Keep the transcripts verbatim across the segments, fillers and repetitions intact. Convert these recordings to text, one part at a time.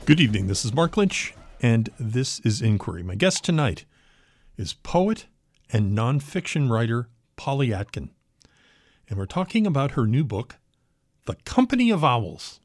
Good evening. This is Mark Lynch, and this is Inquiry. My guest tonight is poet and nonfiction writer Polly Atkin, and we're talking about her new book, The Company of Owls.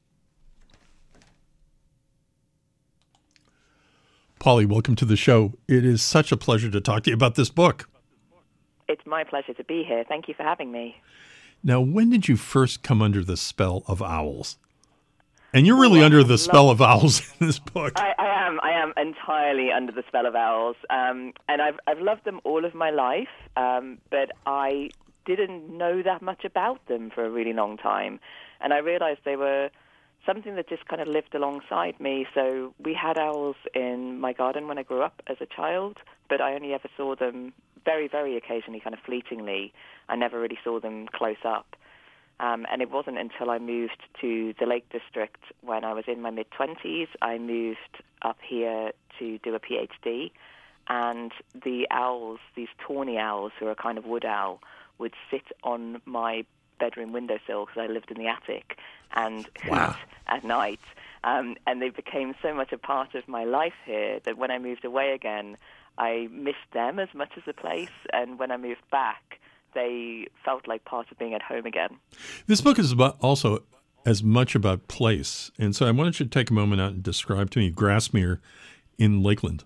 Polly, welcome to the show. It is such a pleasure to talk to you about this book. It's my pleasure to be here. Thank you for having me. Now, when did you first come under the spell of owls? And you're really under the spell of owls in this book. I, I am. I am entirely under the spell of owls. Um, and I've, I've loved them all of my life, um, but I didn't know that much about them for a really long time. And I realized they were something that just kind of lived alongside me. So we had owls in my garden when I grew up as a child, but I only ever saw them very, very occasionally, kind of fleetingly. I never really saw them close up. Um, and it wasn't until I moved to the Lake District when I was in my mid-twenties. I moved up here to do a PhD, and the owls, these tawny owls, who are a kind of wood owl, would sit on my bedroom windowsill because I lived in the attic and hoot Wow. at night. Um, and they became so much a part of my life here that when I moved away again, I missed them as much as the place. And when I moved back, they felt like part of being at home again. This book is about also as much about place. And so I wanted you to take a moment out and describe to me Grasmere in Lakeland.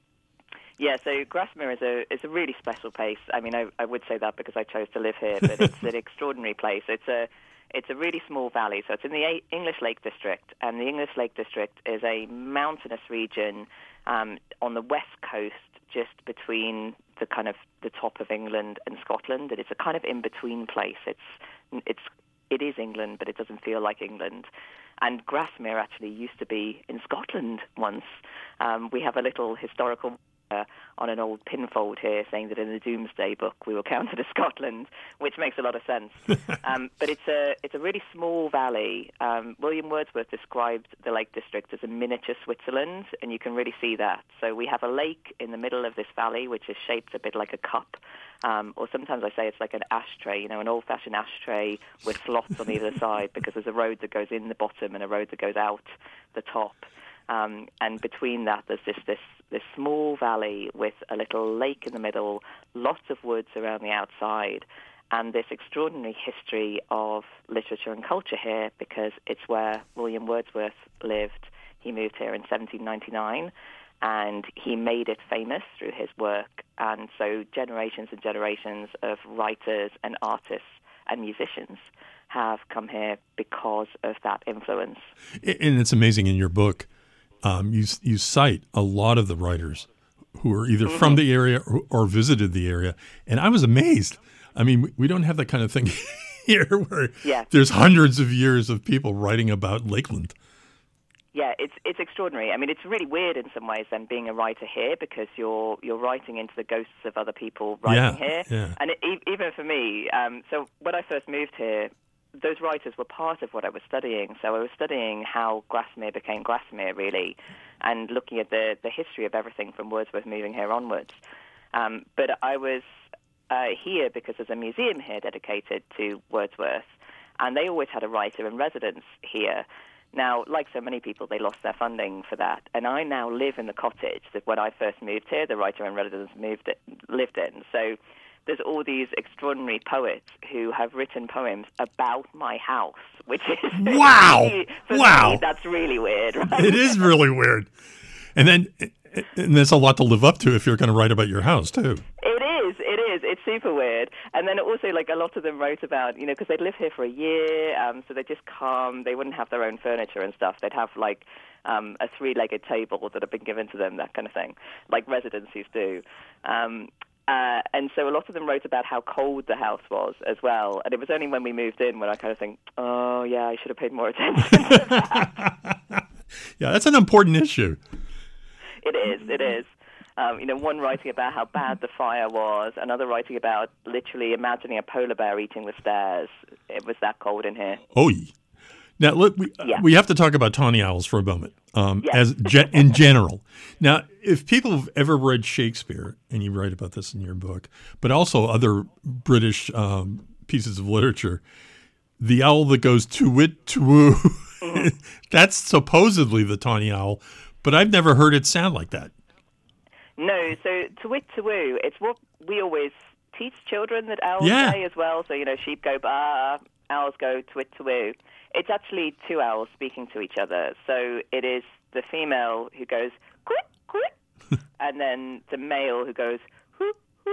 Yeah, so Grasmere is a is a really special place. I mean, I, I would say that because I chose to live here, but it's an extraordinary place. It's a it's a really small valley. So it's in the A- English Lake District, and the English Lake District is a mountainous region um, on the west coast, just between the kind of the top of England and Scotland. And it's a kind of in-between place. It's it's it is England, but it doesn't feel like England. And Grasmere actually used to be in Scotland once. Um, we have a little historical uh, on an old pinfold here saying that in the Doomsday Book we were counted as Scotland, which makes a lot of sense. um, but it's a it's a really small valley. Um, William Wordsworth described the Lake District as a miniature Switzerland, and you can really see that. So we have a lake in the middle of this valley, which is shaped a bit like a cup. Um, or sometimes I say it's like an ashtray, you know, an old-fashioned ashtray with slots on either side, because there's a road that goes in the bottom and a road that goes out the top. Um, and between that, there's just this, this small valley with a little lake in the middle, lots of woods around the outside, and this extraordinary history of literature and culture here, because it's where William Wordsworth lived. He moved here in seventeen ninety-nine, and he made it famous through his work. And so generations and generations of writers and artists and musicians have come here because of that influence. And it's amazing in your book. Um, you you cite a lot of the writers who are either mm-hmm. from the area or, or visited the area, and I was amazed. I mean, we, we don't have that kind of thing here, where yeah. there's hundreds of years of people writing about Lakeland. Yeah, it's it's extraordinary. I mean, it's really weird in some ways then being a writer here, because you're you're writing into the ghosts of other people writing yeah, here, yeah. and it, even for me. Um, so when I first moved here, those writers were part of what I was studying. So I was studying how Grasmere became Grasmere, really, and looking at the, the history of everything from Wordsworth moving here onwards. Um, but I was uh, here because there's a museum here dedicated to Wordsworth, and they always had a writer in residence here. Now, like so many people, they lost their funding for that, and I now live in the cottage that when I first moved here, the writer in residence moved it, lived in. So there's all these extraordinary poets who have written poems about my house, which is wow, really, for wow, me, that's really weird. Right? It is really weird, and then and there's a lot to live up to if you're going to write about your house too. It is, it is, it's super weird. And then also, like, a lot of them wrote about, you know, because they'd live here for a year, um, so they'd just come. They wouldn't have their own furniture and stuff. They'd have like um, a three-legged table that had been given to them, that kind of thing, like residencies do. Um, Uh, and so a lot of them wrote about how cold the house was as well. And it was only when we moved in when I kind of think, oh, yeah, I should have paid more attention to that. Yeah, that's an important issue. It is, it is. Um, you know, one writing about how bad the fire was, another writing about literally imagining a polar bear eating the stairs. It was that cold in here. Oh, yeah. Now, look, we, yeah. we have to talk about tawny owls for a moment, um, yes. as ge- in general. Now, if people have ever read Shakespeare, and you write about this in your book, but also other British um, pieces of literature, the owl that goes to wit to woo Mm-hmm. That's supposedly the tawny owl, but I've never heard it sound like that. No, so to-wit to-woo, it's what we always teach children that owls Yeah. say as well. So, you know, sheep go ba, owls go to-wit to-woo. It's actually two owls speaking to each other. So it is the female who goes quit, quit, and then the male who goes hoo,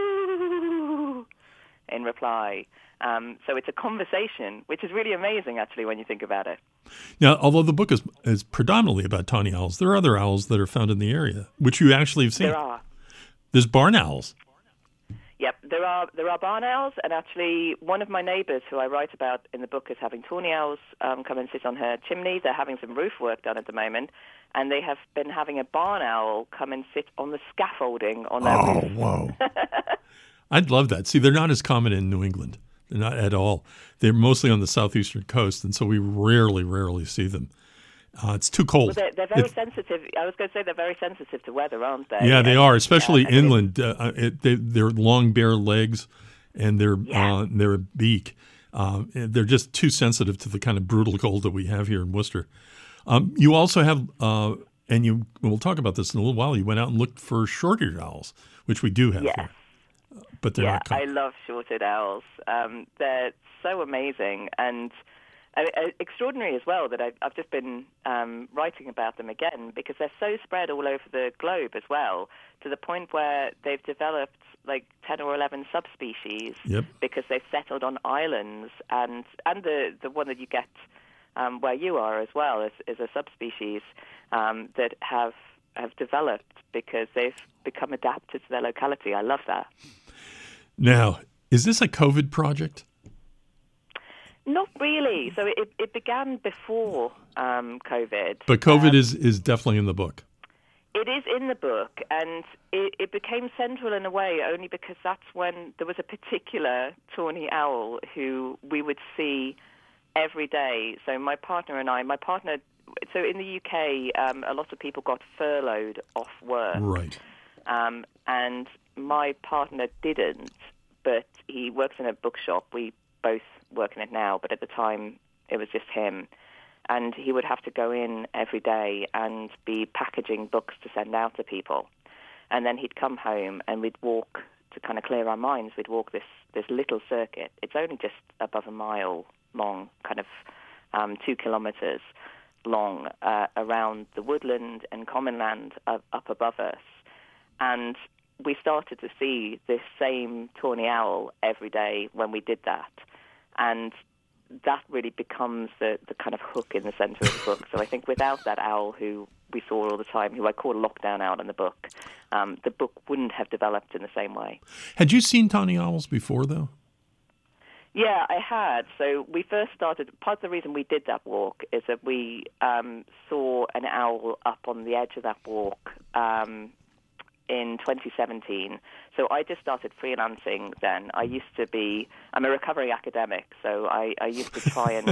hoo, in reply. Um, so it's a conversation, which is really amazing, actually, when you think about it. Now, although the book is, is predominantly about tawny owls, there are other owls that are found in the area, which you actually have seen. There are. There's barn owls. Yep, there are there are barn owls, and actually one of my neighbours who I write about in the book is having tawny owls um, come and sit on her chimney. They're having some roof work done at the moment, and they have been having a barn owl come and sit on the scaffolding on their Oh, roof. whoa. I'd love that. See, they're not as common in New England. They're not at all. They're mostly on the southeastern coast, and so we rarely, rarely see them. Uh, it's too cold. Well, they're, they're very If- sensitive. I was going to say they're very sensitive to weather, aren't they? Yeah, they And, are, especially uh, and it- inland. Uh, it, they, their long, bare legs and their Yeah. uh, their beak. Uh, they're just too sensitive to the kind of brutal cold that we have here in Worcester. Um, you also have, uh, and you we'll talk about this in a little while. You went out and looked for short-eared owls, which we do have Yes. here, but they're Yeah, not. Com- I love short-eared owls. Um, they're so amazing and uh, uh, extraordinary as well that I've, I've just been um, writing about them again because they're so spread all over the globe as well, to the point where they've developed like ten or eleven subspecies Yep. because they've settled on islands, and and the, the one that you get um, where you are as well is, is a subspecies um, that have have developed because they've become adapted to their locality. I love that. Now, is this a COVID project? Not really. So it, it began before um, COVID. But COVID Um, is, is definitely in the book. It is in the book, and it, it became central in a way only because that's when there was a particular tawny owl who we would see every day. So my partner and I, my partner, so in the U K, um, a lot of people got furloughed off work. Right. Um, and my partner didn't, but he works in a bookshop. We both work in it now, but at the time it was just him. And he would have to go in every day and be packaging books to send out to people. And then he'd come home and we'd walk to kind of clear our minds. We'd walk this, this little circuit. It's only just above a mile long, kind of um, two kilometers long, uh, around the woodland and common land up, up above us. And we started to see this same tawny owl every day when we did that. And that really becomes the, the kind of hook in the center of the book. So I think without that owl who we saw all the time, who I call a lockdown owl in the book, um, the book wouldn't have developed in the same way. Had you seen tawny owls before, though? Yeah, I had. So we first started, part of the reason we did that walk is that we um, saw an owl up on the edge of that walk um, in twenty seventeen. So I just started freelancing then. I used to be, I'm a recovering academic, so I, I used to try and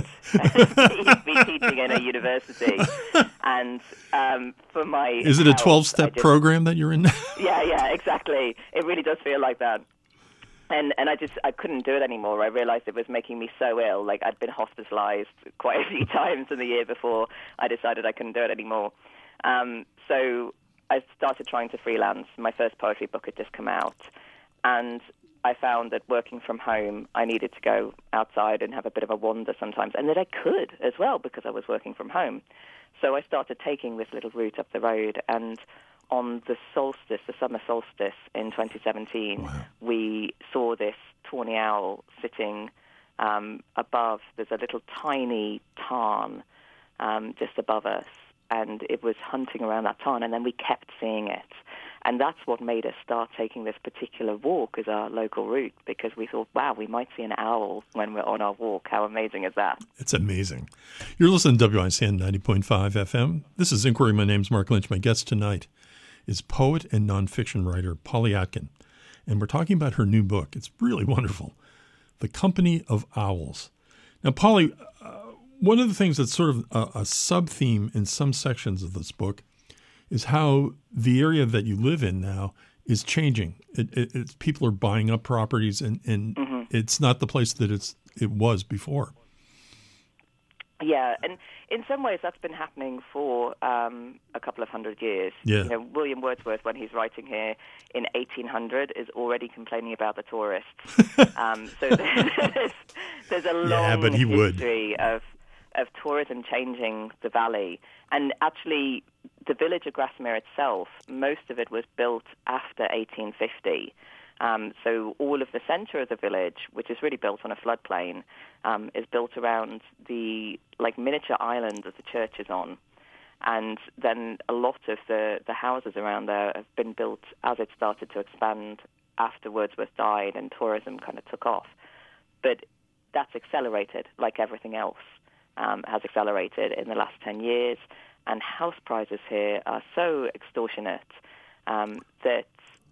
be teaching in a university. And um, for my Is it a health, I twelve-step just- program that you're in? Yeah, yeah, exactly. It really does feel like that. And and I just I couldn't do it anymore. I realized it was making me so ill. Like I'd been hospitalized quite a few times in the year before I decided I couldn't do it anymore. Um, so I started trying to freelance. My first poetry book had just come out. And I found that working from home, I needed to go outside and have a bit of a wander sometimes. And that I could as well because I was working from home. So I started taking this little route up the road, and on the solstice, the summer solstice in twenty seventeen, Wow. we saw this tawny owl sitting um, above. There's a little tiny tarn um, just above us, and it was hunting around that tarn, and then we kept seeing it. And that's what made us start taking this particular walk as our local route, because we thought, wow, we might see an owl when we're on our walk. How amazing is that? It's amazing. You're listening to W I C N ninety point five F M. This is Inquiry. My name's Mark Lynch. My guest tonight is poet and nonfiction writer Polly Atkin. And we're talking about her new book. It's really wonderful, The Company of Owls. Now, Polly, uh, one of the things that's sort of a, a sub-theme in some sections of this book is how the area that you live in now is changing. It, it, it's, people are buying up properties, and, and Mm-hmm. it's not the place that it's it was before. Yeah, and in some ways that's been happening for um, a couple of hundred years. Yeah. You know, William Wordsworth, when he's writing here in eighteen hundred, is already complaining about the tourists. um, so there's, there's a long Yeah, but he would. history of of tourism changing the valley. And actually, the village of Grasmere itself, most of it was built after eighteen fifty. Um, so all of the centre of the village, which is really built on a floodplain, um, is built around the like miniature island that the church is on. And then a lot of the, the houses around there have been built as it started to expand after Wordsworth died and tourism kind of took off. But that's accelerated, like everything else um, has accelerated in the last ten years. And house prices here are so extortionate um, that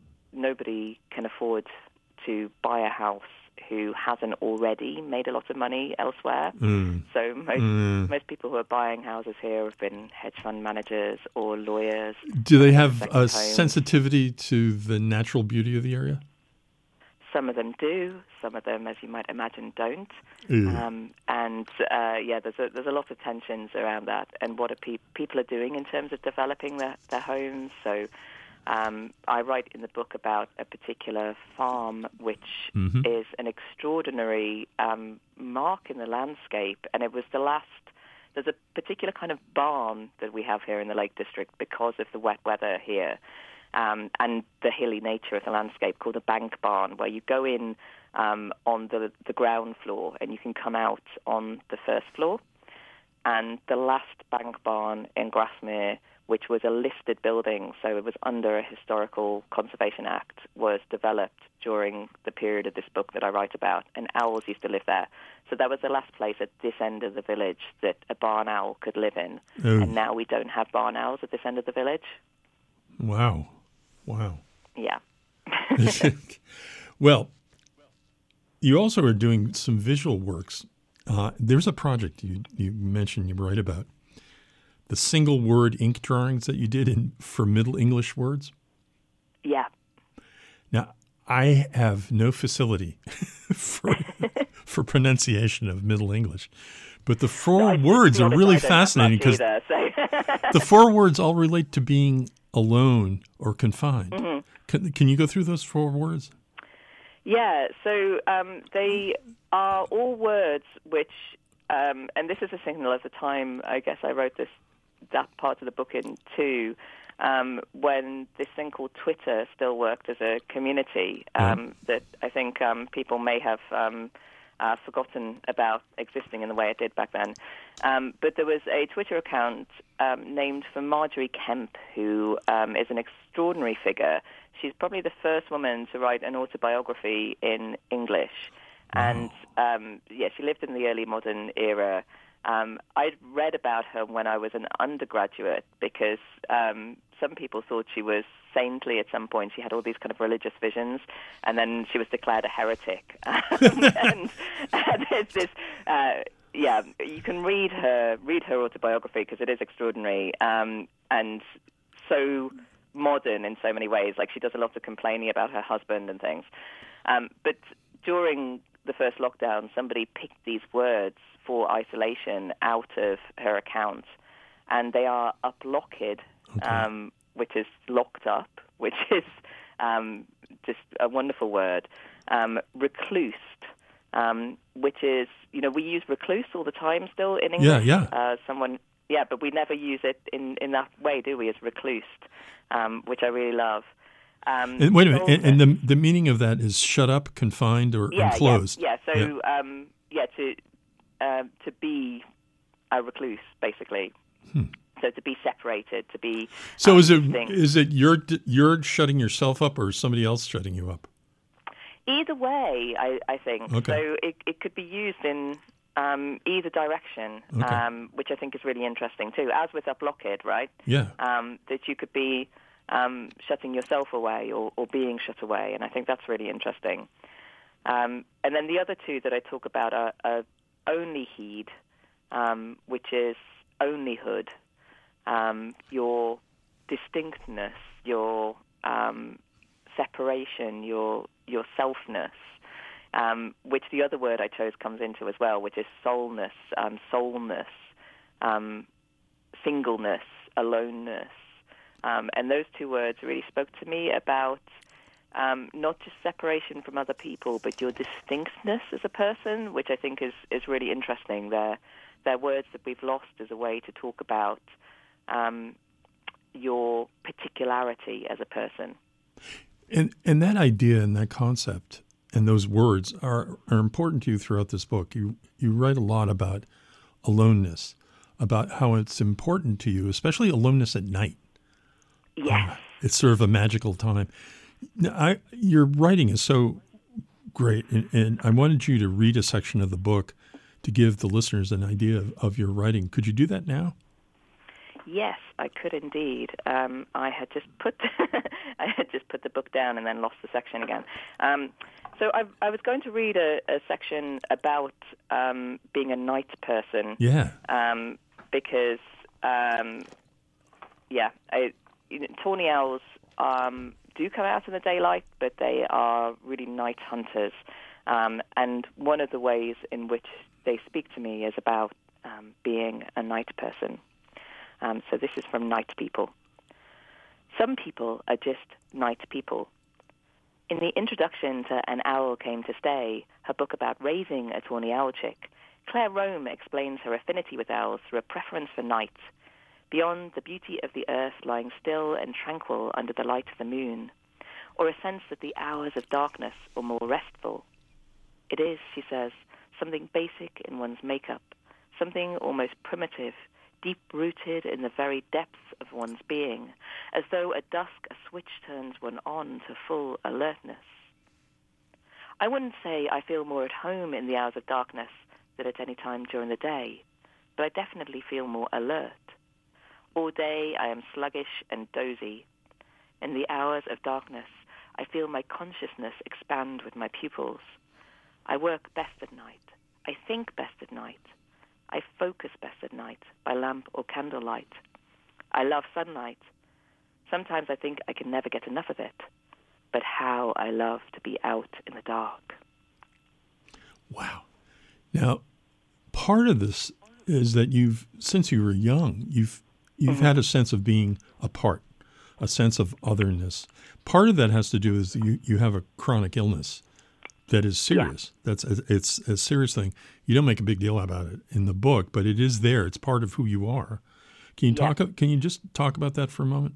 nobody can afford to buy a house who hasn't already made a lot of money elsewhere. Mm. So most Mm. most people who are buying houses here have been hedge fund managers or lawyers. Do they have Second a homes. sensitivity to the natural beauty of the area? Some of them do. Some of them, as you might imagine, don't. Ew. Um, and uh, yeah, there's a, there's a lot of tensions around that and what are pe- people are doing in terms of developing their, their homes. So um, I write in the book about a particular farm which Mhm. is an extraordinary um, mark in the landscape, and it was the last. There's a particular kind of barn that we have here in the Lake District because of the wet weather here. Um, and the hilly nature of the landscape, called a bank barn, where you go in um, on the, the ground floor and you can come out on the first floor. And the last bank barn in Grasmere, which was a listed building, so it was under a historical conservation act, was developed during the period of this book that I write about, and owls used to live there. So that was the last place at this end of the village that a barn owl could live in. Oh. And now we don't have barn owls at this end of the village. Wow. Wow. Yeah. Well, you also are doing some visual works. Uh, there's a project you, you mentioned you write about, the single word ink drawings that you did in for Middle English words. Yeah. Now, I have no facility for for pronunciation of Middle English, but the four No, I- to words be are honest, really I don't have fascinating much because either, so. the four words all relate to being alone or confined. Mm-hmm. Can, can you go through those four words? Yeah, so um, they are all words which, um, and this is a signal of the time, I guess I wrote this, that part of the book in too, um, when this thing called Twitter still worked as a community um, that I think um, people may have um, uh, forgotten about existing in the way it did back then. Um, but there was a Twitter account um, named for Marjorie Kemp, who um, is an extraordinary figure. She's probably the first woman to write an autobiography in English. And, um, yeah, she lived in the early modern era. Um, I'd read about her when I was an undergraduate because um, some people thought she was saintly at some point. She had all these kind of religious visions, and then she was declared a heretic. Um, and, and there's this... Uh, yeah, you can read her read her autobiography because it is extraordinary um, and so modern in so many ways. Like, she does a lot of complaining about her husband and things. Um, but during the first lockdown, somebody picked these words for isolation out of her account, and they are uplocked, okay. um, which is locked up, which is um, just a wonderful word. Um, reclused, um, which is, you know, we use recluse all the time still in English. Yeah, yeah. Uh, someone, yeah, but we never use it in, in that way, do we, as reclused, um, which I really love. Um, And wait a minute, and, and the the meaning of that is shut up, confined, or yeah, enclosed. Yeah, yeah. So, yeah, um, yeah to uh, to be a recluse, basically. Hmm. So to be separated, to be. So um, is it distinct. is it you're you're shutting yourself up, or somebody else shutting you up? Either way, I, I think. Okay. So it it could be used in um, either direction, Okay. um, which I think is really interesting too. As with uplocked, right? Yeah. Um, that you could be um, shutting yourself away or, or being shut away, and I think that's really interesting. Um, and then the other two that I talk about are, are only heed, um, which is onlyhood, um, your distinctness, your um, separation, your your selfness. um, which the other word I chose comes into as well, which is soulness, um, soulness, um, singleness, aloneness. Um, and those two words really spoke to me about um, not just separation from other people, but your distinctness as a person, which I think is, is really interesting. They're, they're words that we've lost as a way to talk about um, your particularity as a person. And and that idea and that concept and those words are, are important to you throughout this book. You you write a lot about aloneness, about how it's important to you, especially aloneness at night. Yes. Uh, it's sort of a magical time. Now, I, your writing is so great, and, and I wanted you to read a section of the book to give the listeners an idea of, of your writing. Could you do that now? Yes, I could indeed. Um, I had just put I had just put the book down and then lost the section again. Um, so I, I was going to read a, a section about um, being a night person. Yeah. Um, because um, yeah, I, you know, tawny owls um, do come out in the daylight, but they are really night hunters. Um, and one of the ways in which they speak to me is about um, being a night person. Um, so this is from Night People. Some people are just night people. In the introduction to An Owl Came to Stay, her book about raising a tawny owl chick, Claire Rome explains her affinity with owls through a preference for night, beyond the beauty of the earth lying still and tranquil under the light of the moon, or a sense that the hours of darkness are more restful. It is, she says, something basic in one's makeup, something almost primitive, deep-rooted in the very depths of one's being, as though at dusk a switch turns one on to full alertness. I wouldn't say I feel more at home in the hours of darkness than at any time during the day, but I definitely feel more alert. All day I am sluggish and dozy. In the hours of darkness, I feel my consciousness expand with my pupils. I work best at night. I think best at night. I focus best at night by lamp or candlelight. I love sunlight. Sometimes I think I can never get enough of it. But how I love to be out in the dark. Wow. Now, part of this is that you've, since you were young, you've you've mm-hmm. had a sense of being apart, a sense of otherness. Part of that has to do is you, you have a chronic illness that is serious. Yeah. That's a, it's a serious thing. You don't make a big deal about it in the book, but it is there. It's part of who you are. Can you yeah. talk? Can you just talk about that for a moment?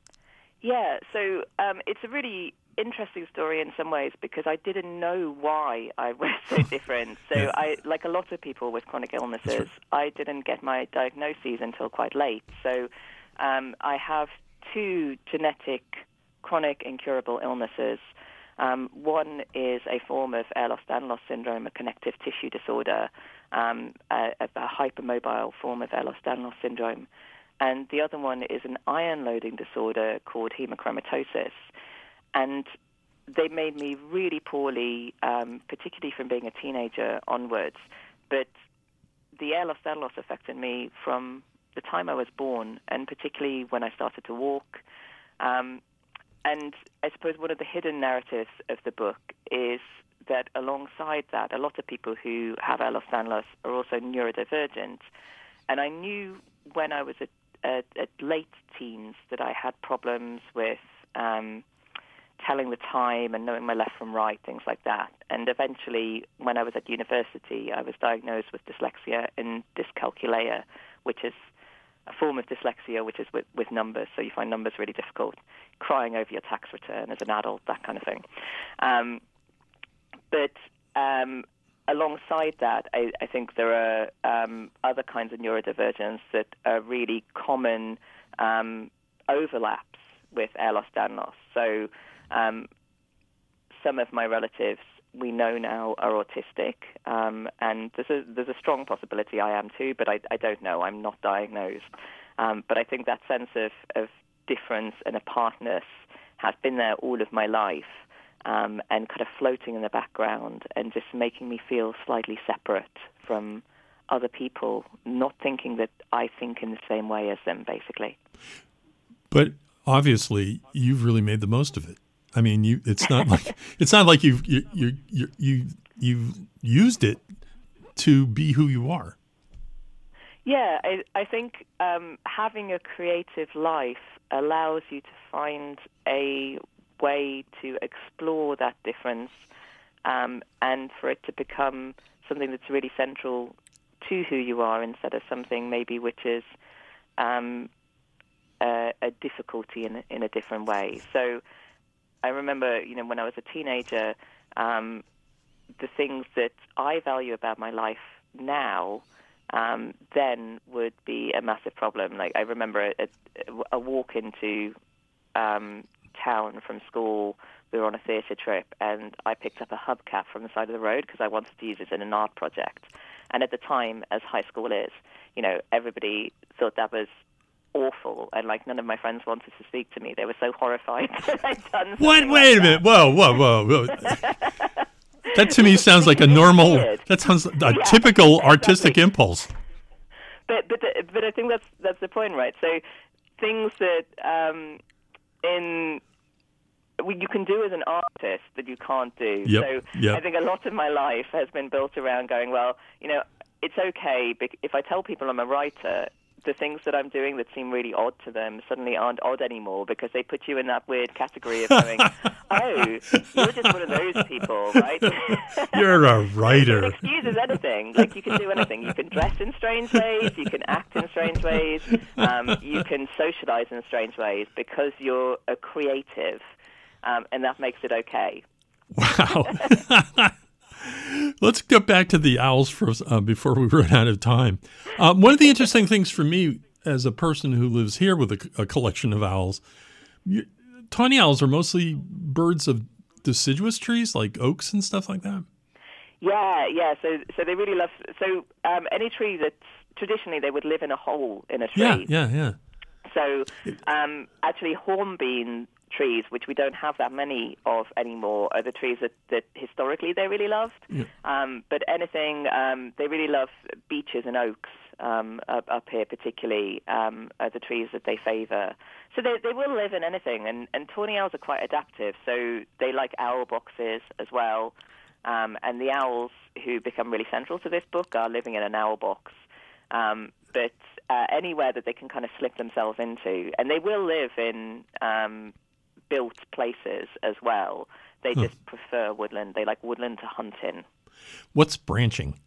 Yeah. So um, it's a really interesting story in some ways because I didn't know why I was so different. So yeah. I, like a lot of people with chronic illnesses, right. I didn't get my diagnoses until quite late. So um, I have two genetic chronic incurable illnesses. Um, one is a form of Ehlers-Danlos syndrome, a connective tissue disorder, um, a, a hypermobile form of Ehlers-Danlos syndrome. And the other one is an iron-loading disorder called hemochromatosis. And they made me really poorly, um, particularly from being a teenager onwards. But the Ehlers-Danlos affected me from the time I was born, and particularly when I started to walk. Um, And I suppose one of the hidden narratives of the book is that alongside that, a lot of people who have Ehlers-Danlos are also neurodivergent. And I knew when I was at, at, at late teens that I had problems with um, telling the time and knowing my left from right, things like that. And eventually, when I was at university, I was diagnosed with dyslexia and dyscalculia, which is a form of dyslexia, which is with, with numbers, so you find numbers really difficult, crying over your tax return as an adult, that kind of thing. Um, but um, alongside that, I, I think there are um, other kinds of neurodivergence that are really common um, overlaps with Ehlers-Danlos. So um, some of my relatives we know now are autistic, um, and there's a, there's a strong possibility I am too, but I, I don't know. I'm not diagnosed. Um, but I think that sense of, of difference and apartness has been there all of my life, um, and kind of floating in the background and just making me feel slightly separate from other people, not thinking that I think in the same way as them, basically. But obviously, you've really made the most of it. I mean, you. It's not like it's not like you've you you you you you've used it to be who you are. Yeah, I, I think um, having a creative life allows you to find a way to explore that difference, um, and for it to become something that's really central to who you are, instead of something maybe which is um, a, a difficulty in in a different way. So I remember, you know, when I was a teenager, um, the things that I value about my life now um, then would be a massive problem. Like I remember a, a walk into um, town from school. We were on a theatre trip, and I picked up a hubcap from the side of the road because I wanted to use it in an art project. And at the time, as high school is, you know, everybody thought that was awful, and like none of my friends wanted to speak to me. They were so horrified that I'd done something. What? Like Wait a that. minute! Whoa, whoa, whoa, whoa! That to me sounds like a normal. Weird. That sounds a Yeah, typical exactly. artistic impulse. But but the, but I think that's that's the point, right? So things that um, in well, you can do as an artist that you can't do. Yep, So yep. I think a lot of my life has been built around going, well, you know, it's okay bec- if I tell people I'm a writer, the things that I'm doing that seem really odd to them suddenly aren't odd anymore because they put you in that weird category of going, oh, you're just one of those people, right? You're a It writer. excuses anything. Like, you can do anything. You can dress in strange ways. You can act in strange ways. Um, you can socialize in strange ways because you're a creative, um, and that makes it okay. Wow. Let's get back to the owls for, uh, before we run out of time. Um, one of the interesting things for me as a person who lives here with a, a collection of owls, you, tawny owls are mostly birds of deciduous trees like oaks and stuff like that. Yeah, yeah. So, so they really love. So, um, any tree that's traditionally they would live in a hole in a tree. Yeah, yeah, yeah. So, um, actually, hornbeam trees, which we don't have that many of anymore, are the trees that, that historically they really loved. Yeah. Um, but anything, um, they really love beeches and oaks um, up, up here particularly, um, are the trees that they favour. So they, they will live in anything, and, and tawny owls are quite adaptive, so they like owl boxes as well. Um, and the owls who become really central to this book are living in an owl box. Um, but uh, anywhere that they can kind of slip themselves into, and they will live in um, built places as well. They Huh. just prefer woodland. They like woodland to hunt in. What's branching?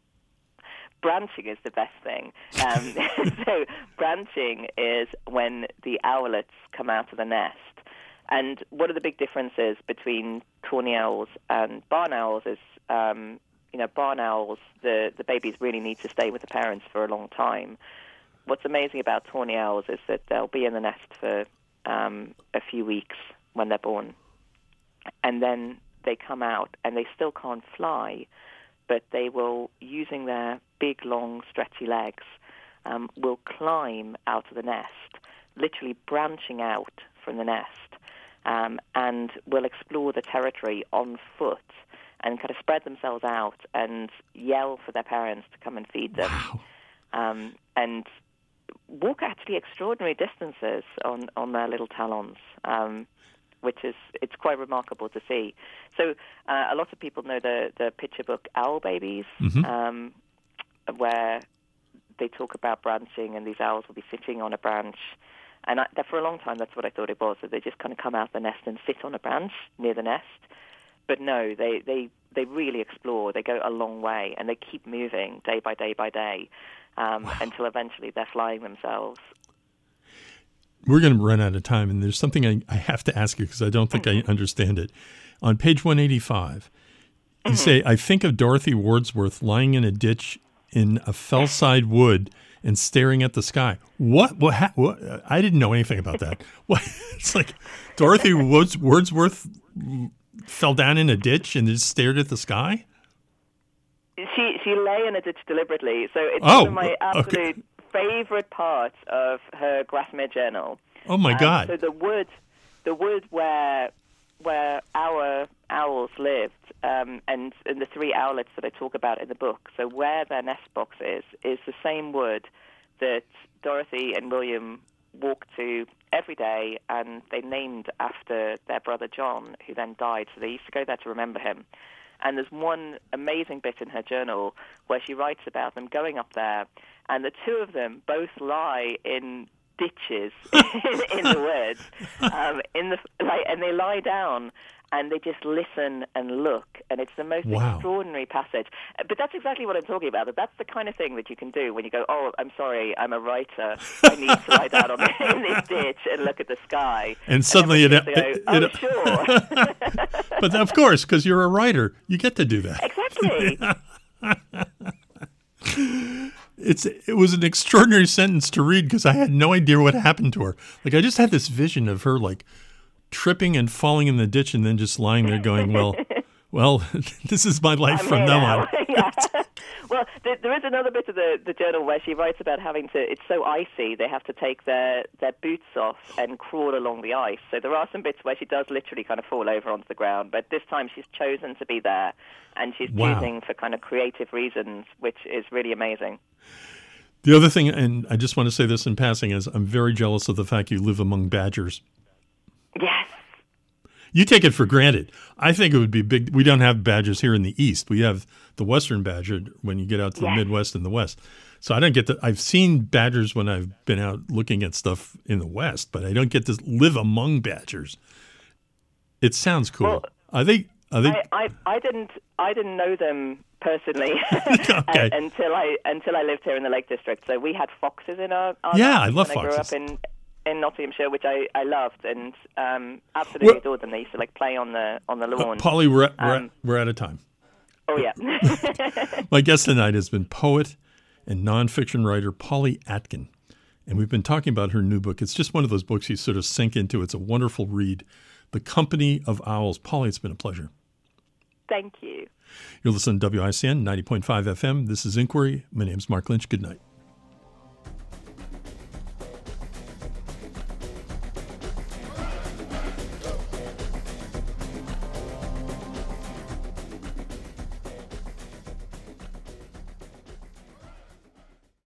Branching is the best thing. Um, so branching is when the owlets come out of the nest. And one of the big differences between tawny owls and barn owls is, um, you know, barn owls, the, the babies really need to stay with the parents for a long time. What's amazing about tawny owls is that they'll be in the nest for um, a few weeks when they're born. And then they come out and they still can't fly, but they will, using their big, long, stretchy legs, um, will climb out of the nest, literally branching out from the nest, um, and will explore the territory on foot and kind of spread themselves out and yell for their parents to come and feed them. Wow. Um, and walk actually extraordinary distances on, on their little talons, um, which is, it's quite remarkable to see. So uh, a lot of people know the, the picture book Owl Babies, Mhm. um, where they talk about branching, and these owls will be sitting on a branch. And I, that for a long time, that's what I thought it was, that they just kind of come out the nest and sit on a branch near the nest. But no, they, they, they really explore. They go a long way, and they keep moving day by day by day um, Wow. until eventually they're flying themselves. We're going to run out of time, and there's something I, I have to ask you because I don't think I understand it. On page one eighty-five, you Mm-hmm. say, I think of Dorothy Wordsworth lying in a ditch in a fellside wood and staring at the sky. What? What? Ha- what? I didn't know anything about that. What? It's like Dorothy Words- Wordsworth fell down in a ditch and just stared at the sky? She she lay in a ditch deliberately. So it's Oh, one of my absolute okay. favorite parts of her Grasmere journal. Oh, my Um, God. So the wood, the wood where where our owls lived, um, and, and the three owlets that I talk about in the book. So where their nest box is is the same wood that Dorothy and William walk to every day, and they named after their brother John, who then died. So they used to go there to remember him. And there's one amazing bit in her journal where she writes about them going up there, and the two of them both lie in ditches in the woods, um, in the like, and they lie down and they just listen and look, and it's the most Wow. extraordinary passage. But that's exactly what I'm talking about. That that's the kind of thing that you can do when you go, oh, I'm sorry, I'm a writer. I need to lie down on in this ditch and look at the sky. And suddenly and it, go, it, oh, it- sure. But of course, because you're a writer, you get to do that. Exactly. It's it was an extraordinary sentence to read because I had no idea what happened to her. Like I just had this vision of her like tripping and falling in the ditch and then just lying there going, well, well, this is my life I'm from here now now. on. Yeah. Well, there, there is another bit of the, the journal where she writes about having to, it's so icy, they have to take their, their boots off and crawl along the ice. So there are some bits where she does literally kind of fall over onto the ground, but this time she's chosen to be there, and she's Wow. choosing for kind of creative reasons, which is really amazing. The other thing, and I just want to say this in passing, is I'm very jealous of the fact you live among badgers. Yes. You take it for granted. I think it would be big. We don't have badgers here in the East. We have the Western badger when you get out to the Yes. Midwest and the West. So I don't get to, I've seen badgers when I've been out looking at stuff in the West, but I don't get to live among badgers. It sounds cool. Well, are they, are they, I, I, I didn't I didn't know them personally Okay. until I until I lived here in the Lake District. So we had foxes in our, our Yeah, garden I love when I grew foxes. up in in Nottinghamshire, which I, I loved and um, absolutely Well- adored them. They used to like play on the on the lawn. Polly, we're, at- we're, Um, at, we're out of time. Oh yeah. My guest tonight has been poet and nonfiction writer Polly Atkin. And we've been talking about her new book. It's just one of those books you sort of sink into. It's a wonderful read. The Company of Owls. Polly, it's been a pleasure. Thank you. You're listening to W I C N ninety point five F M. This is Inquiry. My name's Mark Lynch. Good night.